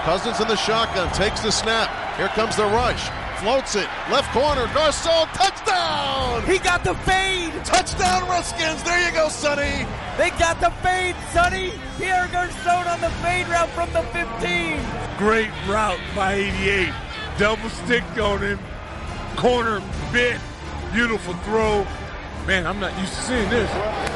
Cousins in the shotgun, takes the snap. Here comes the rush. Floats it. Left corner. Garcon. Touchdown! He got the fade! Touchdown, Redskins. There you go, Sonny. They got the fade, Sonny. Pierre Garcon on the fade route from the 15. Great route by 88. Double stick on him. Corner bit. Beautiful throw. Man, I'm not used to seeing this.